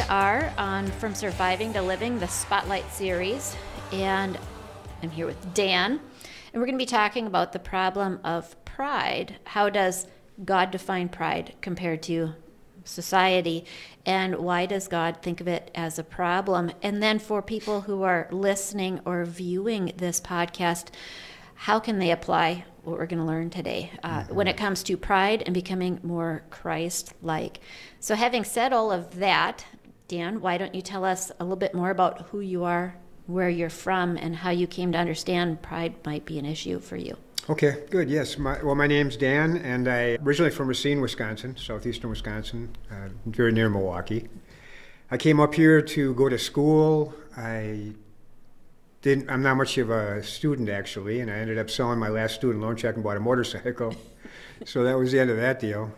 are on From Surviving to Living, the Spotlight series, and I'm here with Dan, and we're going to be talking about the problem of pride. How does God define pride compared to society, and why does God think of it as a problem? And then for people who are listening or viewing this podcast, how can they apply what we're going to learn today when it comes to pride and becoming more Christ-like? So having said all of that, Dan, why don't you tell us a little bit more about who you are, where you're from, and how you came to understand pride might be an issue for you? Okay, good, yes. My name's Dan, and I originally from Racine, Wisconsin, southeastern Wisconsin, very near Milwaukee. I came up here to go to school. I'm not much of a student, actually, and I ended up selling my last student loan check and bought a motorcycle. So that was the end of that deal.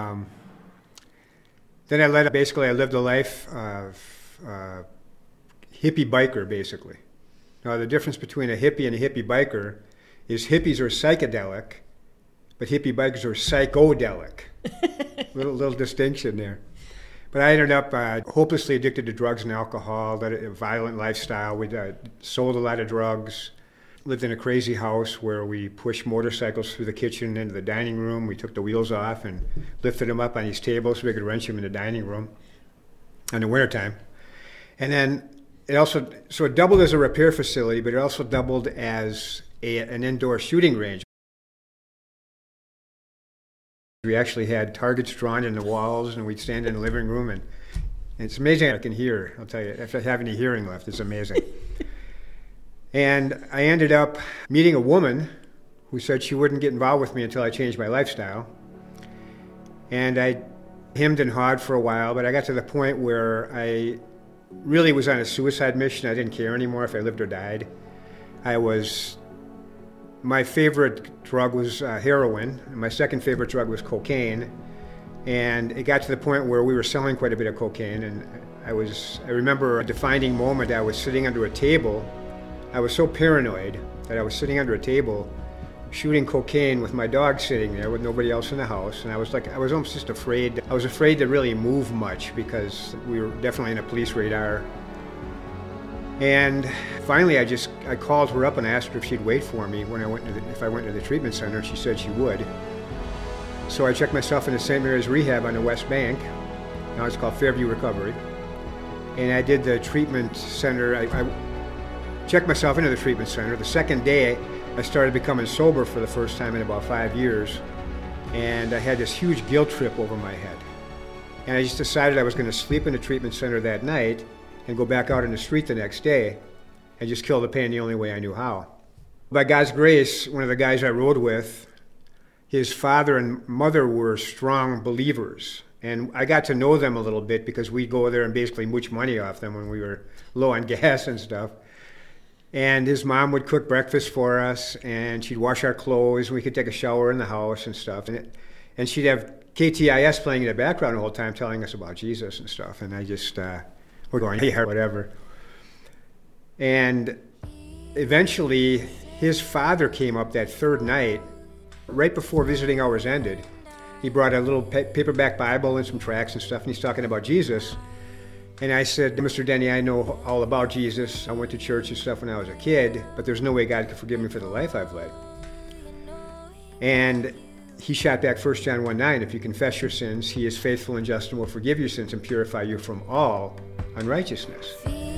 Then I lived a life of hippie biker, basically. Now, the difference between a hippie and a hippie biker is hippies are psychedelic, but hippie bikers are psychodelic. little distinction there. But I ended up hopelessly addicted to drugs and alcohol, led a violent lifestyle. We sold a lot of drugs, lived in a crazy house where we pushed motorcycles through the kitchen into the dining room. We took the wheels off and lifted them up on these tables so we could wrench them in the dining room in the wintertime. And then it doubled as a repair facility, but it also doubled as an indoor shooting range. We actually had targets drawn in the walls, and we'd stand in the living room, and it's amazing I can hear. I'll tell you, if I have any hearing left, it's amazing. And I ended up meeting a woman who said she wouldn't get involved with me until I changed my lifestyle. And I hemmed and hawed for a while, but I got to the point where I really was on a suicide mission. I didn't care anymore if I lived or died. My favorite drug was heroin, and my second favorite drug was cocaine. And it got to the point where we were selling quite a bit of cocaine, and I remember a defining moment. I was sitting under a table. I was so paranoid that I was sitting under a table shooting cocaine with my dog sitting there with nobody else in the house, and I was almost just afraid. I was afraid to really move much because we were definitely in a police radar. And finally, I called her up and asked her if she'd wait for me if I went to the treatment center, and she said she would. So I checked myself into St. Mary's Rehab on the West Bank. Now it's called Fairview Recovery. And I did the treatment center. I checked myself into the treatment center. The second day, I started becoming sober for the first time in about 5 years. And I had this huge guilt trip over my head. And I just decided I was going to sleep in the treatment center that night and go back out in the street the next day and just kill the pain the only way I knew how. By God's grace, one of the guys I rode with, his father and mother were strong believers. And I got to know them a little bit because we'd go there and basically mooch money off them when we were low on gas and stuff. And his mom would cook breakfast for us, and she'd wash our clothes, and we could take a shower in the house and stuff. And she'd have KTIS playing in the background the whole time telling us about Jesus and stuff. And I just... we're going, yeah, whatever. And eventually, his father came up that third night, right before visiting hours ended. He brought a little paperback Bible and some tracts and stuff, and he's talking about Jesus. And I said, Mr. Denny, I know all about Jesus. I went to church and stuff when I was a kid, but there's no way God could forgive me for the life I've led. And he shot back 1 John 1:9, if you confess your sins, he is faithful and just and will forgive your sins and purify you from all unrighteousness.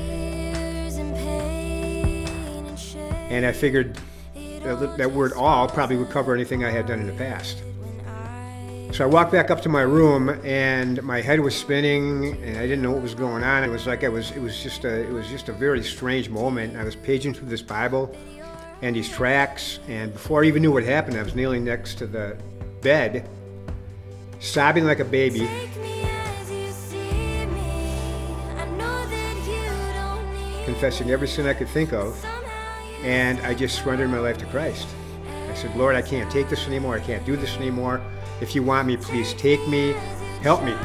And I figured that word all probably would cover anything I had done in the past. So I walked back up to my room, and my head was spinning, and I didn't know what was going on. It was just a very strange moment. I was paging through this Bible and these tracts, and before I even knew what happened, I was kneeling next to the bed, sobbing like a baby. Confessing every sin I could think of, and I just surrendered my life to Christ. I said, Lord, I can't take this anymore. I can't do this anymore. If you want me, please take me. Help me.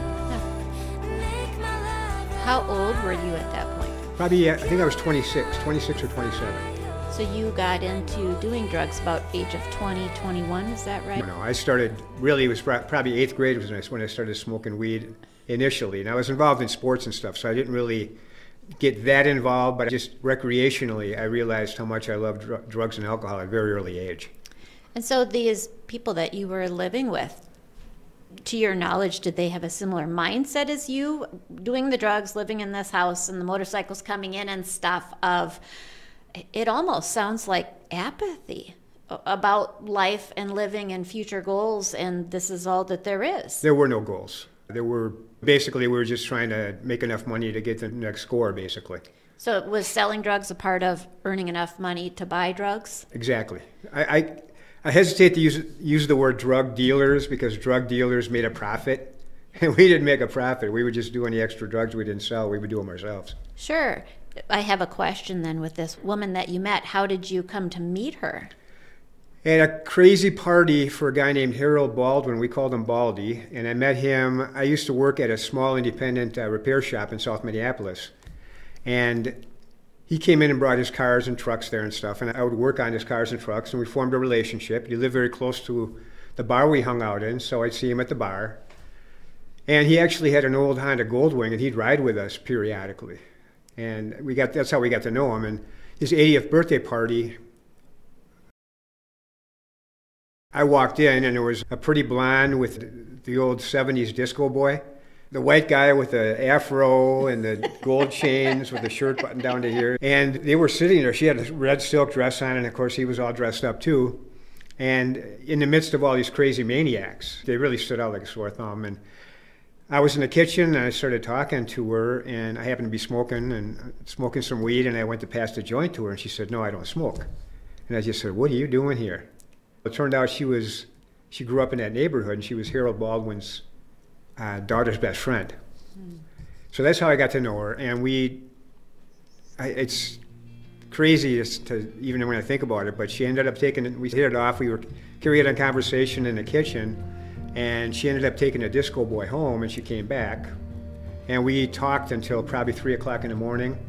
How old were you at that point? Probably, I think I was 26 or 27. So you got into doing drugs about age of 20, 21, is that right? No, I started, really, it was probably 8th grade was when I started smoking weed initially. And I was involved in sports and stuff, so I didn't really get that involved, but just recreationally, I realized how much I loved drugs and alcohol at a very early age. And so these people that you were living with, to your knowledge, did they have a similar mindset as you, doing the drugs, living in this house, and the motorcycles coming in and stuff of, it almost sounds like apathy about life and living and future goals, and this is all that there is? There were no goals. Basically, we were just trying to make enough money to get the next score, basically. So was selling drugs a part of earning enough money to buy drugs? Exactly. I hesitate to use the word drug dealers because drug dealers made a profit, and we didn't make a profit. We would just do any extra drugs we didn't sell. We would do them ourselves. Sure. I have a question then with this woman that you met. How did you come to meet her? At a crazy party for a guy named Harold Baldwin. We called him Baldy. And I met him. I used to work at a small independent repair shop in South Minneapolis. And he came in and brought his cars and trucks there and stuff. And I would work on his cars and trucks. And we formed a relationship. He lived very close to the bar we hung out in. So I'd see him at the bar. And he actually had an old Honda Goldwing. And he'd ride with us periodically. And that's how we got to know him. And his 80th birthday party, I walked in, and there was a pretty blonde with the old 70s disco boy. The white guy with the afro and the gold chains with the shirt buttoned down to here. And they were sitting there. She had a red silk dress on, and of course he was all dressed up too. And in the midst of all these crazy maniacs, they really stood out like a sore thumb. And I was in the kitchen, and I started talking to her, and I happened to be smoking some weed, and I went to pass the joint to her, and she said, "No, I don't smoke." And I just said, "What are you doing here?" It turned out she grew up in that neighborhood, and she was Harold Baldwin's daughter's best friend. So that's how I got to know her. And it's crazy to even when I think about it, but she ended up we hit it off. We were carrying on conversation in the kitchen, and she ended up taking a disco boy home, and she came back. And we talked until probably 3 o'clock in the morning.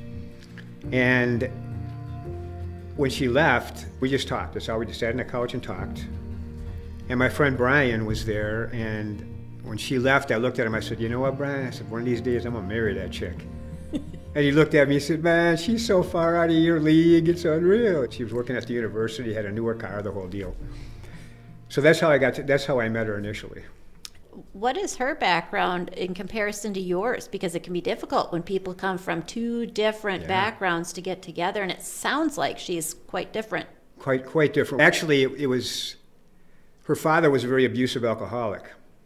And when she left, we just talked. That's all. We just sat on the couch and talked. And my friend Brian was there, and when she left, I looked at him. I said, "You know what, Brian?" I said, "One of these days, I'm going to marry that chick." And he looked at me and said, "Man, she's so far out of your league. It's unreal." She was working at the university, had a newer car, the whole deal. So that's how I met her initially. What is her background in comparison to yours? Because it can be difficult when people come from two different backgrounds to get together, and it sounds like she's quite different. Quite different. Actually, her father was a very abusive alcoholic.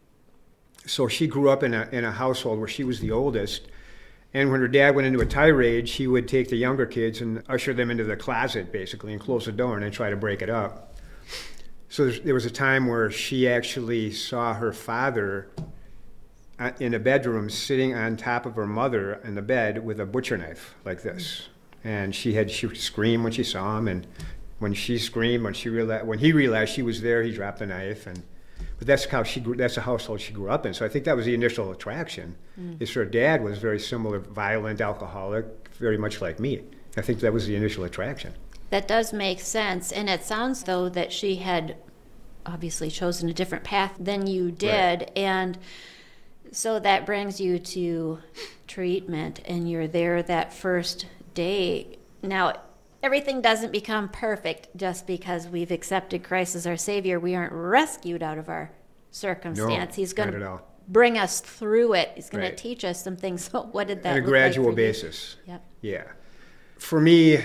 So she grew up in a household where she was the oldest. And when her dad went into a tirade, she would take the younger kids and usher them into the closet, basically, and close the door and then try to break it up. So there was a time where she actually saw her father in a bedroom sitting on top of her mother in the bed with a butcher knife like this. And she would scream when she saw him, and when she screamed, when he realized she was there, he dropped the knife. But that's the household she grew up in. So I think that was the initial attraction. Is her dad was very similar, violent alcoholic, very much like me. I think that was the initial attraction. That does make sense. And it sounds, though, that she had obviously chosen a different path than you did. Right. And so that brings you to treatment, and you're there that first day. Now, everything doesn't become perfect just because we've accepted Christ as our Savior. We aren't rescued out of our circumstance. No, He's going not at to all. bring us through it. He's going to Right. teach us some things. So what did that On a look gradual like for you? basis. Yep. Yeah. For me,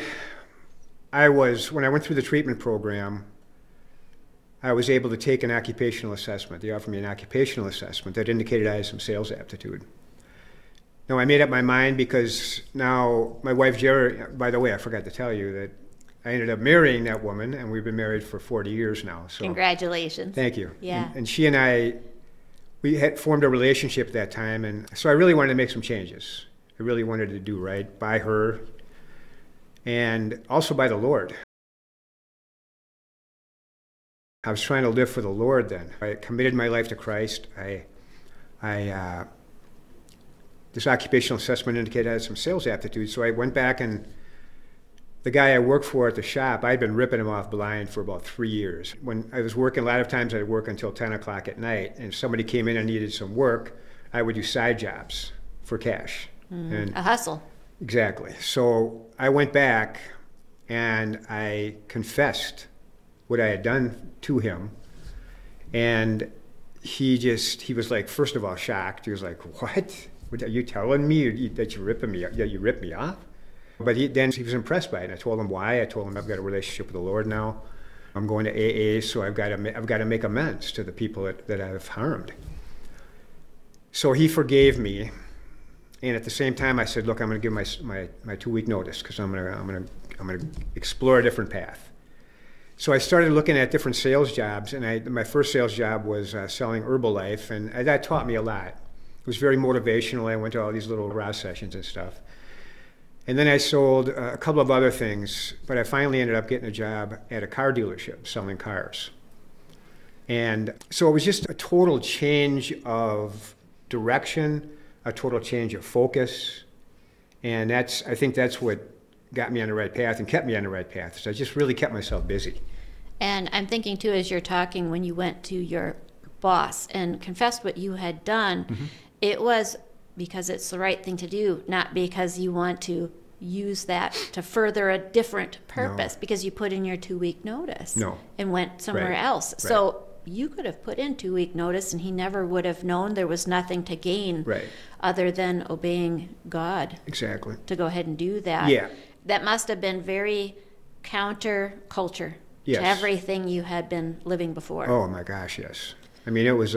when I went through the treatment program, I was able to take an occupational assessment. They offered me an occupational assessment that indicated I had some sales aptitude. Now, I made up my mind because now my wife, Jerry, by the way, I forgot to tell you that I ended up marrying that woman, and we've been married for 40 years now. So Congratulations. thank you. Yeah. And she and I, we had formed a relationship at that time, and so I really wanted to make some changes. I really wanted to do right by her and also by the Lord. I was trying to live for the Lord then. I committed my life to Christ. This occupational assessment indicated I had some sales aptitude, so I went back, and the guy I worked for at the shop, I'd been ripping him off blind for about 3 years. When I was working, a lot of times I'd work until 10 o'clock at night, and if somebody came in and needed some work, I would do side jobs for cash. And A hustle. exactly. So I went back and I confessed what I had done to him. And he was like, first of all, shocked. He was like, what are you telling me that you're ripping me, that you ripped me off? But then he was impressed by it. And I told him why. I told him I've got a relationship with the Lord now. I'm going to AA, so I've got to make amends to the people that I've harmed. So he forgave me. And at the same time, I said, look, I'm going to give my 2-week notice because I'm going to explore a different path. So I started looking at different sales jobs, and my first sales job was selling Herbalife, and that taught me a lot. It was very motivational. I went to all these little raw sessions and stuff. And then I sold a couple of other things, but I finally ended up getting a job at a car dealership selling cars. And so it was just a total change of direction, a total change of focus. And I think that's what got me on the right path and kept me on the right path. So I just really kept myself busy. And I'm thinking, too, as you're talking, when you went to your boss and confessed what you had done, it was because it's the right thing to do, not because you want to use that to further a different purpose, because you put in your 2-week notice and went somewhere else. Right. So you could have put in 2-week notice and he never would have known. There was nothing to gain other than obeying God. Exactly. To go ahead and do that. Yeah. That must have been very counter-culture to everything you had been living before. Oh, my gosh, yes. I mean, it was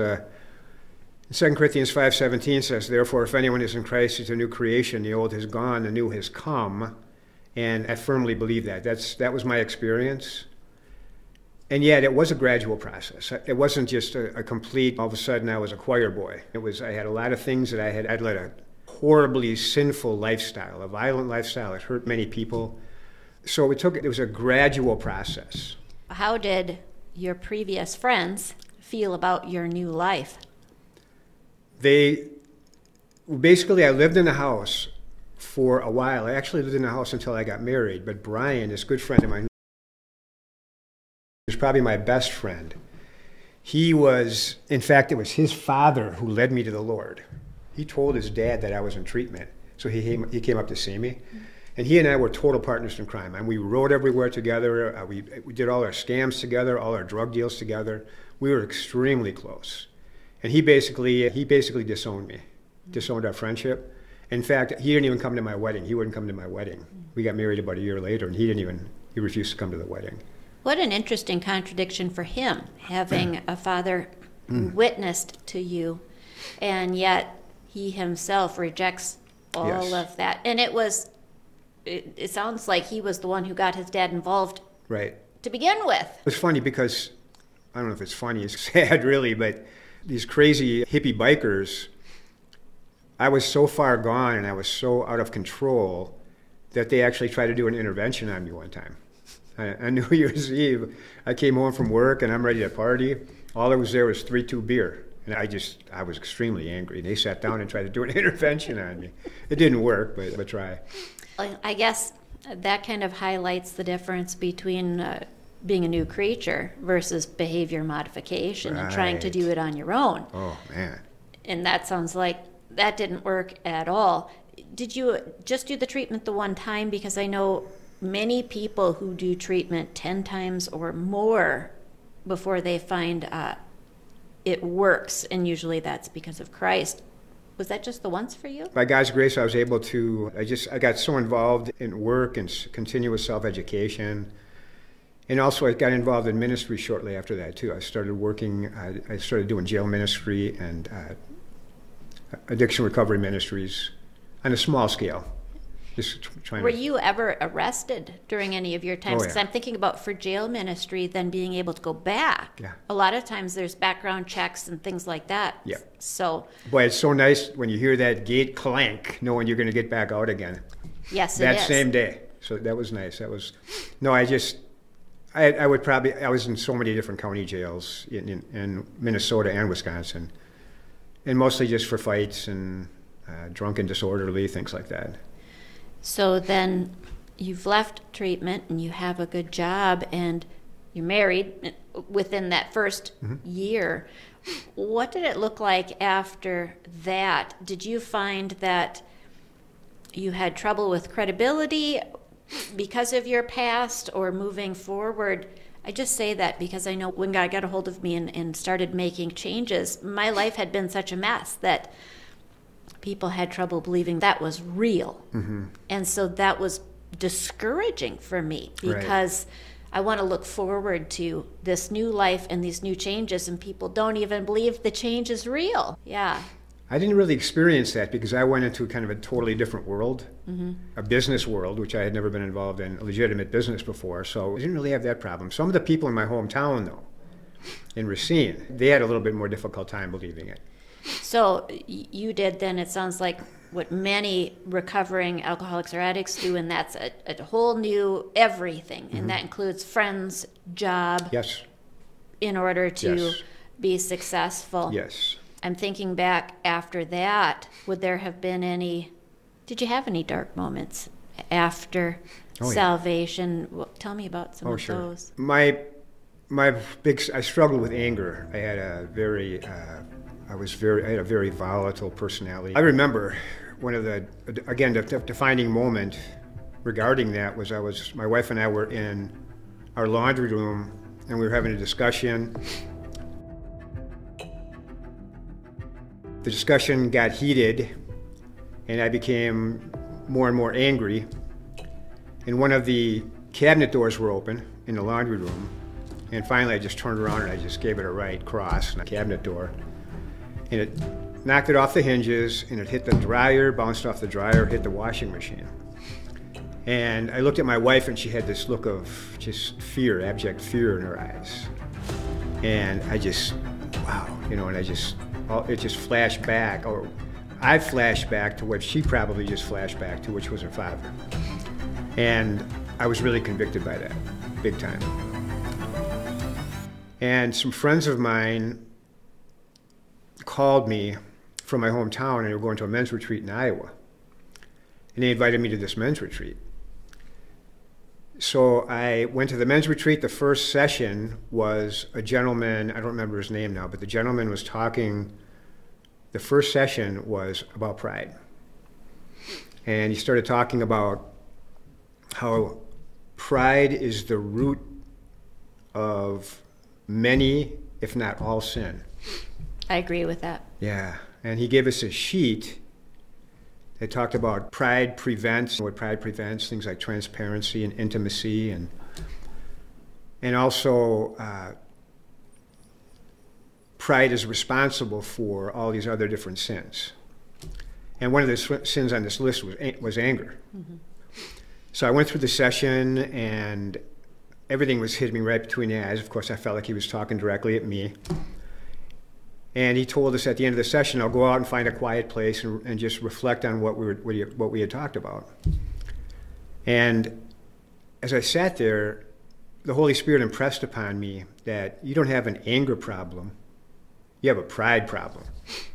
2 Corinthians 5:17 says, therefore, if anyone is in Christ, he's a new creation. The old has gone, the new has come. And I firmly believe that. That was my experience. And yet, it was a gradual process. It wasn't just a complete, all of a sudden, I was a choir boy. I had a lot of things that I'd led a horribly sinful lifestyle, a violent lifestyle. It hurt many people. So it was a gradual process. How did your previous friends feel about your new life? Basically, I lived in the house for a while. I actually lived in the house until I got married. But Brian, this good friend of mine, was probably my best friend. In fact, it was his father who led me to the Lord. He told his dad that I was in treatment. So he came up to see me. And he and I were total partners in crime. And we rode everywhere together. We did all our scams together, all our drug deals together. We were extremely close. And he basically disowned me, disowned our friendship. In fact, he didn't even come to my wedding. He wouldn't come to my wedding. We got married about a year later, and he refused to come to the wedding. What an interesting contradiction for him, having a father who witnessed to you, and yet he himself rejects all of that. And it sounds like he was the one who got his dad involved to begin with. It's funny because, I don't know if it's funny, it's sad really, but these crazy hippie bikers, I was so far gone and I was so out of control that they actually tried to do an intervention on me one time. On New Year's Eve, I came home from work and I'm ready to party. All that was there was 3-2 beer. And I was extremely angry. They sat down and tried to do an intervention on me. It didn't work, but try. I guess that kind of highlights the difference between being a new creature versus behavior modification and trying to do it on your own. Oh, man. And that sounds like that didn't work at all. Did you just do the treatment the one time? Because I know many people who do treatment 10 times or more before they find it works, and usually that's because of Christ. Was that just the once for you? By God's grace, I was able to, I got so involved in work and continuous self-education. And also I got involved in ministry shortly after that too. I started doing jail ministry and addiction recovery ministries on a small scale. Were you ever arrested during any of your times? Because I'm thinking about for jail ministry, then being able to go back. Yeah. A lot of times there's background checks and things like that. Yeah. So. Boy, it's so nice when you hear that gate clank, knowing you're going to get back out again. Yes, it is. That same day. So that was nice. I was in so many different county jails in Minnesota and Wisconsin, and mostly just for fights and drunken, disorderly, things like that. So then you've left treatment and you have a good job, and you're married within that first year. What did it look like after that? Did you find that you had trouble with credibility because of your past or moving forward? I just say that because I know when God got a hold of me and started making changes, my life had been such a mess that people had trouble believing that was real. And so that was discouraging for me because I want to look forward to this new life and these new changes, and people don't even believe the change is real. Yeah. I didn't really experience that because I went into kind of a totally different world, a business world, which I had never been involved in, a legitimate business before. So I didn't really have that problem. Some of the people in my hometown, though, in Racine, they had a little bit more difficult time believing it. So you did then, it sounds like, what many recovering alcoholics or addicts do, and that's a whole new everything. And that includes friends, job, Yes. in order to Yes. be successful. Yes. I'm thinking back after that, would there have been did you have any dark moments after salvation? Well, tell me about some of those. I struggled with anger. I had a very, I had a very volatile personality. I remember one of the defining moment regarding that was my wife and I were in our laundry room and we were having a discussion. The discussion got heated and I became more and more angry. And one of the cabinet doors were open in the laundry room. And finally I just turned around and I just gave it a right cross on the cabinet door. And it knocked it off the hinges, and it hit the dryer, bounced off the dryer, hit the washing machine. And I looked at my wife, and she had this look of just fear, abject fear in her eyes. And I just, wow, and it just flashed back, or I flashed back to what she probably just flashed back to, which was her father. And I was really convicted by that, big time. And some friends of mine called me from my hometown, and they were going to a men's retreat in Iowa. And they invited me to this men's retreat. So I went to the men's retreat. The first session was a gentleman, I don't remember his name now, but the gentleman was talking, the first session was about pride. And he started talking about how pride is the root of many, if not all, sin. I agree with that. Yeah, and he gave us a sheet that talked about what pride prevents, things like transparency and intimacy, and also pride is responsible for all these other different sins. And one of the sins on this list was anger. So I went through the session, and everything was hitting me right between the eyes. Of course, I felt like he was talking directly at me. And he told us at the end of the session, I'll go out and find a quiet place and just reflect on what we had talked about. And as I sat there, the Holy Spirit impressed upon me that you don't have an anger problem, you have a pride problem.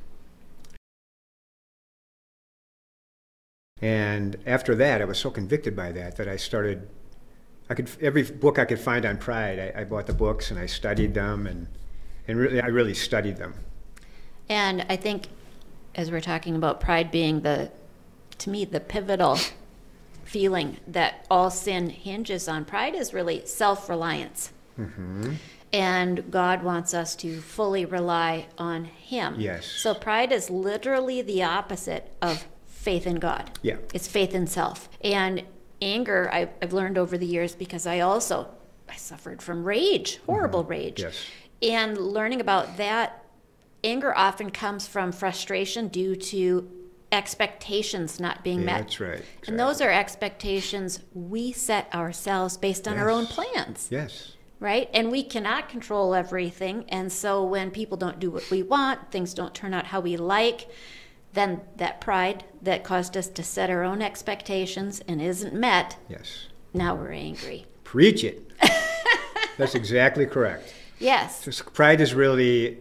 And after that, I was so convicted by that I started, every book I could find on pride, I bought the books and I studied them, and really, I really studied them. And I think, as we're talking about pride being to me, the pivotal feeling that all sin hinges on, pride is really self-reliance. And God wants us to fully rely on Him. Yes. So pride is literally the opposite of faith in God. Yeah. It's faith in self. And anger, I've learned over the years, because I suffered from rage, horrible rage. Yes. And learning about that, anger often comes from frustration due to expectations not being met. That's right. Exactly. And those are expectations we set ourselves based on our own plans. Yes. Right? And we cannot control everything. And so when people don't do what we want, things don't turn out how we like, then that pride that caused us to set our own expectations and isn't met, Yes. now we're angry. Preach it. That's exactly correct. Yes. So pride is really,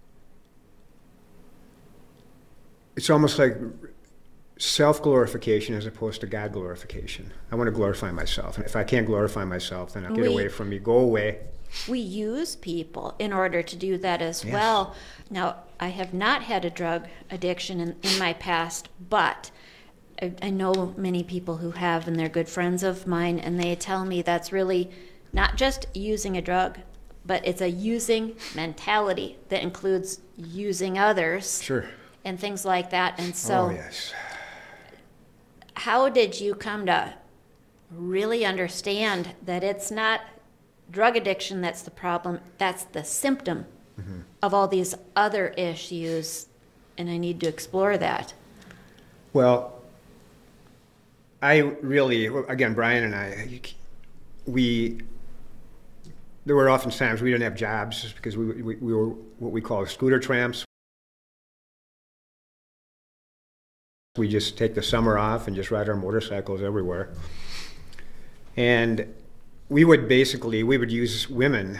it's almost like self-glorification as opposed to God glorification. I want to glorify myself. And if I can't glorify myself, then I'll get away from me. Go away. we use people in order to do that as Yes. well. Now, I have not had a drug addiction in my past, but I know many people who have, and they're good friends of mine, and they tell me that's really not just using a drug, but it's a using mentality that includes using others Sure. and things like that. And so, Oh, yes. how did you come to really understand that it's not drug addiction that's the problem, that's the symptom of all these other issues, and I need to explore that? Well, I really, again, Brian and I, there were often times we didn't have jobs because we were what we call scooter tramps. We just take the summer off and just ride our motorcycles everywhere. And we would use women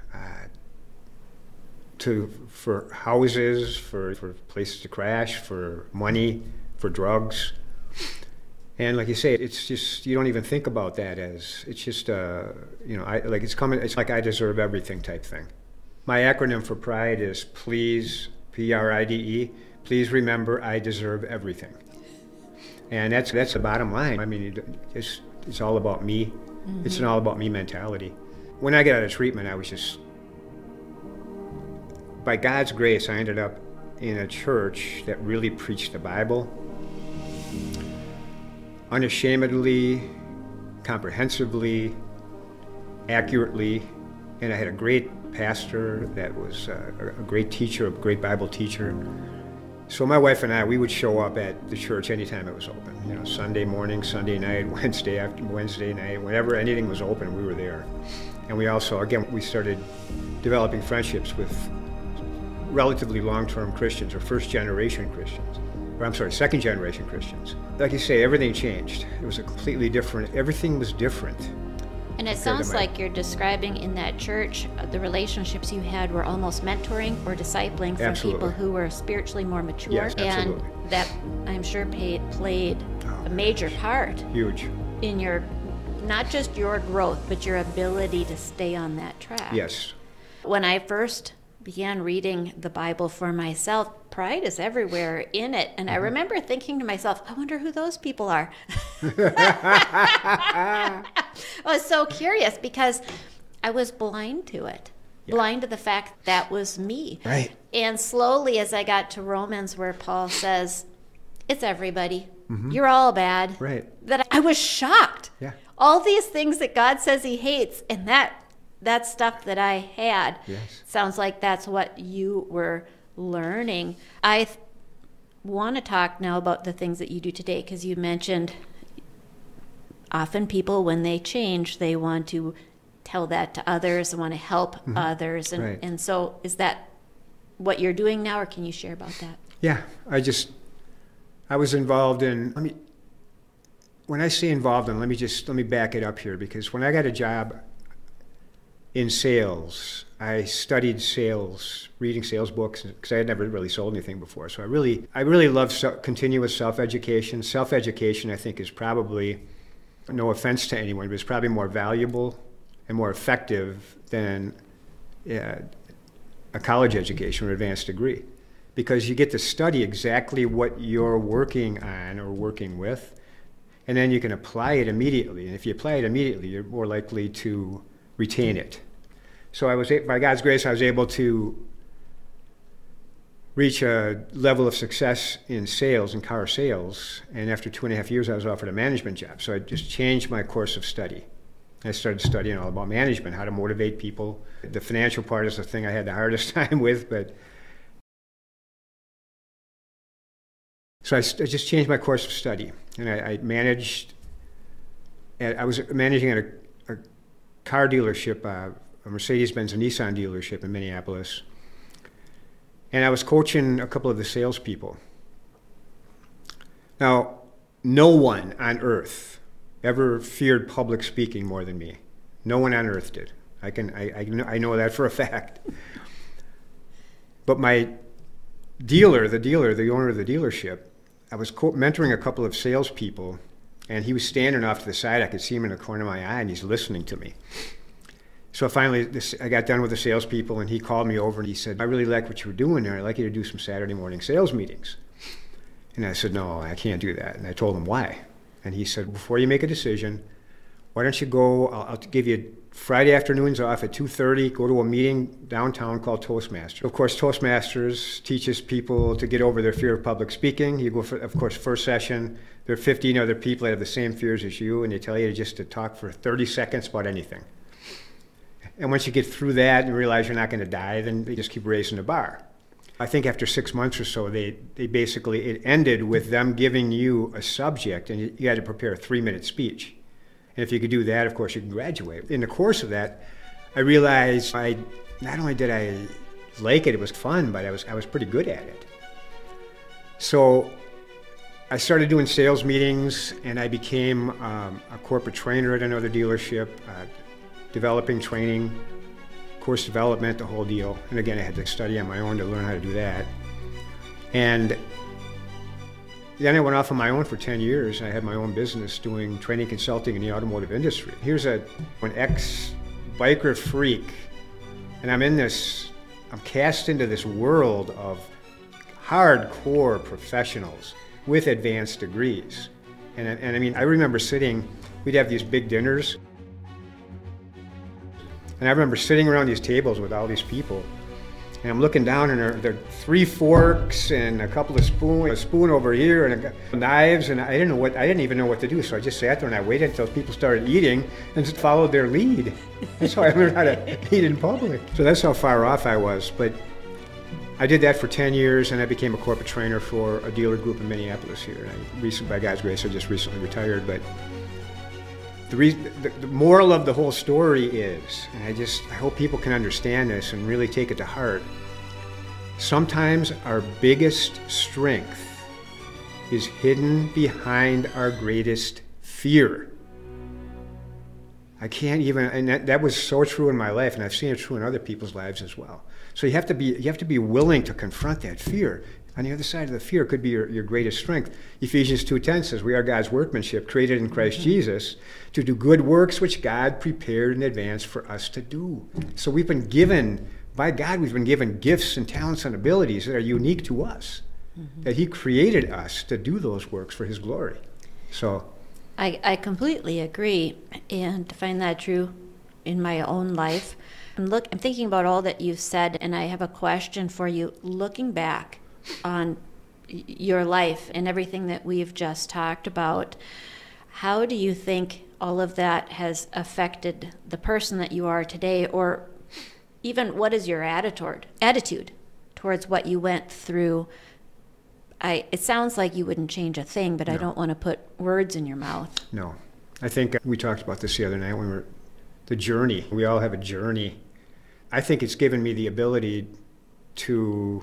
for houses, for places to crash, for money, for drugs. And like you say, it's just, you don't even think about that it's just, it's like I deserve everything type thing. My acronym for PRIDE is PLEASE, PRIDE, please remember I deserve everything. And that's the bottom line. I mean, it's all about me. Mm-hmm. It's an all about me mentality. When I got out of treatment, I was just, by God's grace, I ended up in a church that really preached the Bible unashamedly, comprehensively, accurately, and I had a great pastor that was a great teacher, a great Bible teacher. So my wife and I, we would show up at the church anytime it was open. Sunday morning, Sunday night, Wednesday night, whenever anything was open, we were there. And we also, again, we started developing friendships with relatively long-term Christians, or second-generation Christians. Like you say, everything changed. It was a completely different, everything was different. And it sounds like you're describing in that church, the relationships you had were almost mentoring or discipling from people who were spiritually more mature. Yes, absolutely. And that, I'm sure, played a major part. Huge. In your, not just your growth, but your ability to stay on that track. Yes. When I first began reading the Bible for myself, pride is everywhere in it. And I remember thinking to myself, I wonder who those people are. I was so curious because I was blind to it, blind to the fact that was me. Right. And slowly as I got to Romans, where Paul says, it's everybody. You're all bad. Right. That I was shocked. Yeah. All these things that God says he hates, and that stuff that I had. Yes. Sounds like that's what you were learning. I want to talk now about the things that you do today, because you mentioned often people, when they change, they want to tell that to others and want to help others. And, right. and so is that what you're doing now, or can you share about that? Yeah, I was involved in, when I say involved in, let me back it up here, because when I got a job in sales, I studied sales, reading sales books, because I had never really sold anything before. So I really love continuous self-education. Self-education, I think, is probably, no offense to anyone, but it's probably more valuable and more effective than a college education or advanced degree, because you get to study exactly what you're working on or working with, and then you can apply it immediately. And if you apply it immediately, you're more likely to retain it. So by God's grace, I was able to reach a level of success in sales, in car sales, and after 2.5 years, I was offered a management job. So I just changed my course of study. I started studying all about management, how to motivate people. The financial part is the thing I had the hardest time with, but so I just changed my course of study, and I was managing at a car dealership, a Mercedes-Benz and Nissan dealership in Minneapolis. And I was coaching a couple of the salespeople. Now, no one on earth ever feared public speaking more than me. No one on earth did. I know that for a fact. But my the owner of the dealership, I was mentoring a couple of salespeople, and he was standing off to the side. I could see him in the corner of my eye, and he's listening to me. So finally, I got done with the salespeople, and he called me over and he said, I really like what you were doing there. I'd like you to do some Saturday morning sales meetings. And I said, no, I can't do that. And I told him why. And he said, before you make a decision, why don't you go, I'll give you Friday afternoons off at 2:30, go to a meeting downtown called Toastmasters. Of course, Toastmasters teaches people to get over their fear of public speaking. You go for, of course, first session, there are 15 other people that have the same fears as you, and they tell you just to talk for 30 seconds about anything. And once you get through that and realize you're not going to die, then they just keep raising the bar. I think after 6 months or so, they basically, it ended with them giving you a subject, and you had to prepare a 3-minute speech. And if you could do that, of course, you can graduate. In the course of that, I realized not only did I like it was fun, but I was pretty good at it. So I started doing sales meetings, and I became a corporate trainer at another dealership, developing training, course development, the whole deal. And again, I had to study on my own to learn how to do that. And then I went off on my own for 10 years. I had my own business doing training consulting in the automotive industry. Here's an ex-biker freak, and I'm cast into this world of hardcore professionals with advanced degrees. And I mean, I remember we'd have these big dinners, and I remember sitting around these tables with all these people, and I'm looking down, and there are 3 forks and a couple of spoons, a spoon over here, and knives, and I didn't even know what to do. So I just sat there and I waited until people started eating and just followed their lead. That's how I learned how to eat in public. So that's how far off I was. But I did that for 10 years, and I became a corporate trainer for a dealer group in Minneapolis here. And by God's grace, I just recently retired. But the moral of the whole story is, and I hope people can understand this and really take it to heart, sometimes our biggest strength is hidden behind our greatest fear. I can't even, and that was so true in my life, and I've seen it true in other people's lives as well. So you have to be willing to confront that fear. On the other side of the fear could be your greatest strength. Ephesians 2:10 says, we are God's workmanship, created in Christ Jesus, to do good works which God prepared in advance for us to do. So we've been given, by God, we've been given gifts and talents and abilities that are unique to us, that He created us to do those works for His glory. So I completely agree, and find that true in my own life. I'm thinking about all that you've said, and I have a question for you. Looking back on your life and everything that we've just talked about, how do you think all of that has affected the person that you are today, or even what is your attitude towards what you went through? It sounds like you wouldn't change a thing, but no. I don't want to put words in your mouth. No. I think we talked about this the other night when the journey. We all have a journey. I think it's given me the ability to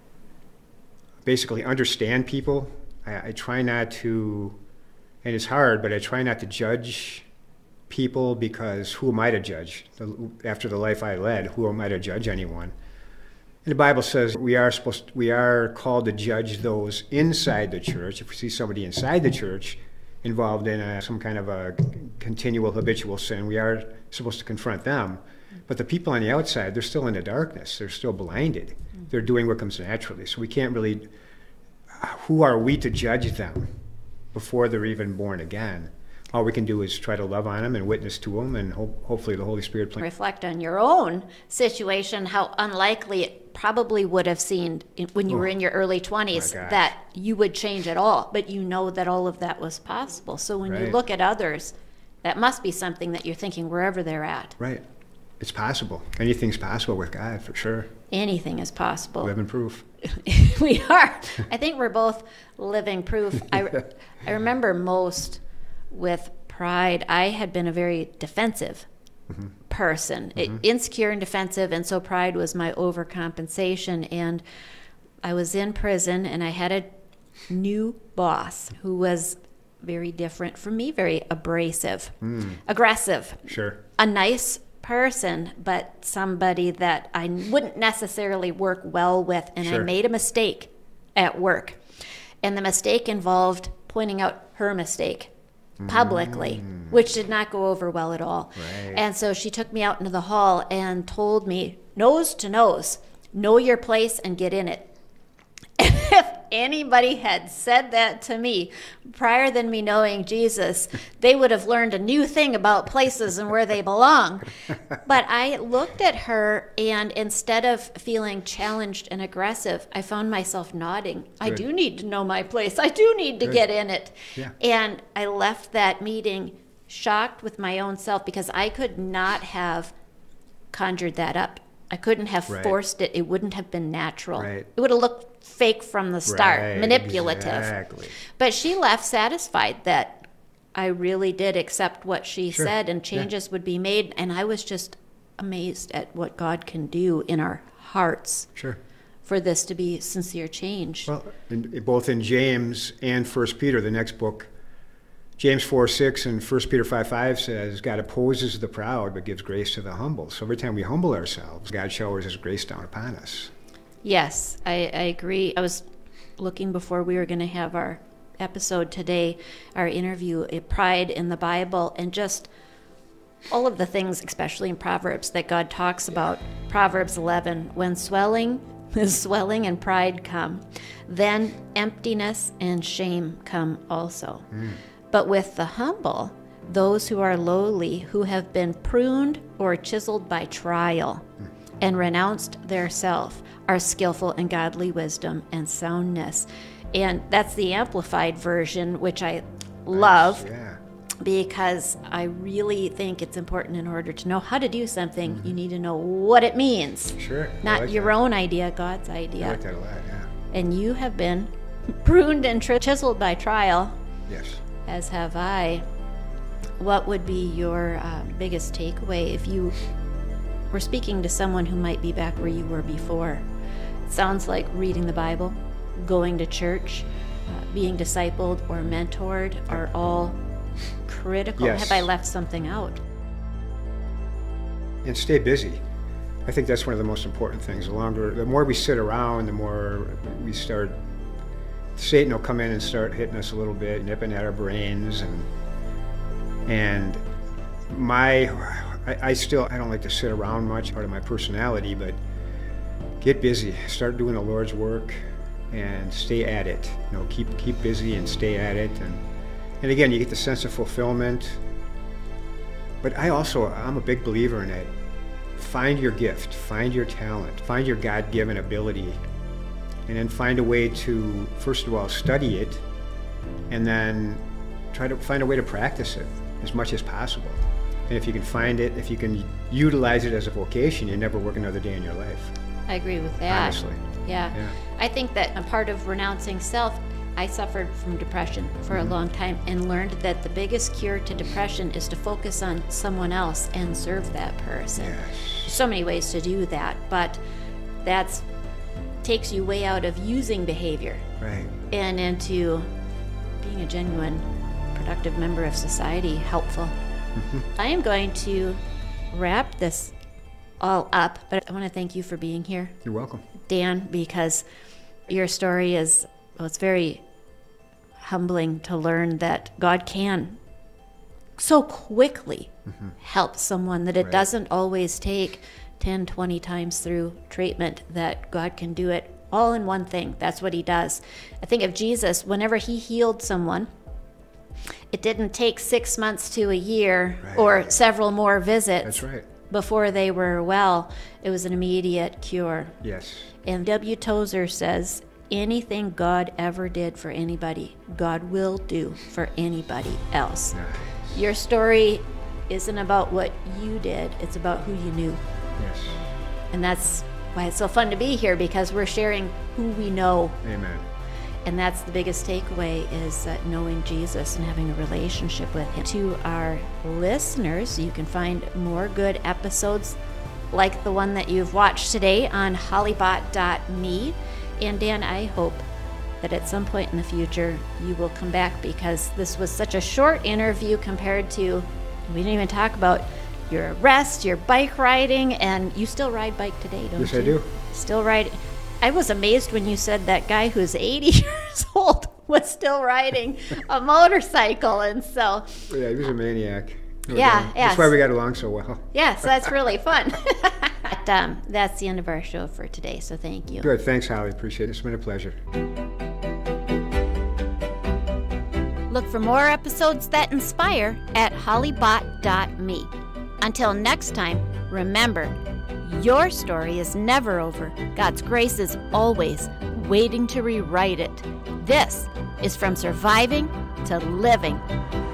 basically understand people. I try not to, and it's hard, but I try not to judge people, because who am I to judge? After the life I led, who am I to judge anyone? And the Bible says we are called to judge those inside the church. If we see somebody inside the church involved in some kind of a continual habitual sin, we are supposed to confront them. But the people on the outside, they're still in the darkness. They're still blinded. They're doing what comes naturally. So we can't really, who are we to judge them before they're even born again? All we can do is try to love on them and witness to them, and hopefully the Holy Spirit reflect on your own situation, how unlikely it probably would have seemed when you were in your early 20s that you would change at all. But you know that all of that was possible. So when you look at others, that must be something that you're thinking wherever they're at. Right. It's possible. Anything's possible with God, for sure. Anything is possible. Living proof. We are. I think we're both living proof. I remember most with pride, I had been a very defensive person, insecure and defensive, and so pride was my overcompensation. And I was in prison, and I had a new boss who was very different from me, very abrasive, aggressive, a nice person, but somebody that I wouldn't necessarily work well with. And I made a mistake at work, and the mistake involved pointing out her mistake. publicly, which did not go over well at all. Right. And so she took me out into the hall and told me, nose to nose, know your place and get in it. And if anybody had said that to me prior than me knowing Jesus, they would have learned a new thing about places and where they belong. But I looked at her, and instead of feeling challenged and aggressive, I found myself nodding. Good. I do need to know my place. I do need to get in it. Yeah. And I left that meeting shocked with my own self because I could not have conjured that up. I couldn't have forced it. It wouldn't have been natural. Right. It would have looked fake from the start, Right, manipulative. exactly. But she left satisfied that I really did accept what she Sure. said and changes would be made. And I was just amazed at what God can do in our hearts Sure. for this to be sincere change. Well, both in James and 1 Peter, the next book, James 4:6 and 1 Peter 5:5 says, God opposes the proud but gives grace to the humble. So every time we humble ourselves, God showers his grace down upon us. Yes, I agree. I was looking before we were going to have our episode today, our interview, Pride in the Bible, and just all of the things, especially in Proverbs, that God talks about. Proverbs 11, when swelling and pride come, then emptiness and shame come also. But with the humble, those who are lowly, who have been pruned or chiseled by trial and renounced their self, are skillful in godly wisdom and soundness. And that's the amplified version, which I love. Yeah. Because I really think it's important in order to know how to do something, you need to know what it means. Sure. I Not like your that. own idea, God's idea. I like that a lot, yeah. And you have been pruned and chiseled by trial, Yes. as have I. What would be your biggest takeaway if you were speaking to someone who might be back where you were before? It sounds like reading the Bible, going to church, being discipled or mentored are all critical. Yes. Have I left something out? And stay busy. I think that's one of the most important things. The more we sit around, the more we start, Satan will come in and start hitting us a little bit, nipping at our brains, and I don't like to sit around much, part of my personality, but get busy, start doing the Lord's work, and stay at it. Keep busy and stay at it, and again, you get the sense of fulfillment. But I'm a big believer in it. Find your gift, find your talent, find your God-given ability, and then find a way to, first of all, study it, and then try to find a way to practice it as much as possible. And if you can find it, if you can utilize it as a vocation, you never work another day in your life. I agree with that. Honestly. Yeah. I think that a part of renouncing self, I suffered from depression for a long time and learned that the biggest cure to depression is to focus on someone else and serve that person. Yes. There's so many ways to do that, but that takes you way out of using behavior Right. and into being a genuine, productive member of society, helpful. I am going to wrap this all up, but I want to thank you for being here, You're welcome. Dan, because your story is, it's very humbling to learn that God can so quickly help someone, that it Right. doesn't always take 10, 20 times through treatment, that God can do it all in one thing. That's what he does. I think of Jesus, whenever he healed someone, it didn't take 6 months to a year Right. or several more visits That's right. before they were well. It was an immediate cure. Yes. And W. Tozer says, anything God ever did for anybody, God will do for anybody else. Nice. Your story isn't about what you did, it's about who you knew. Yes. And that's why it's so fun to be here, because we're sharing who we know. Amen. And that's the biggest takeaway, is knowing Jesus and having a relationship with him. To our listeners, you can find more good episodes like the one that you've watched today on hollybot.me. And Dan, I hope that at some point in the future you will come back, because this was such a short interview compared to, we didn't even talk about your arrest, your bike riding, and you still ride bike today, don't Yes, you? I do. Still ride. I was amazed when you said that guy who's 80 years old was still riding a motorcycle. And so, Yeah, he was a maniac. Yeah. That's why we got along so well. yeah, so that's really fun. But, that's the end of our show for today, so thank you. Good. Thanks, Holly. Appreciate it. It's been a pleasure. Look for more episodes that inspire at hollybot.me. Until next time, remember, your story is never over. God's grace is always waiting to rewrite it. This is From Surviving to Living.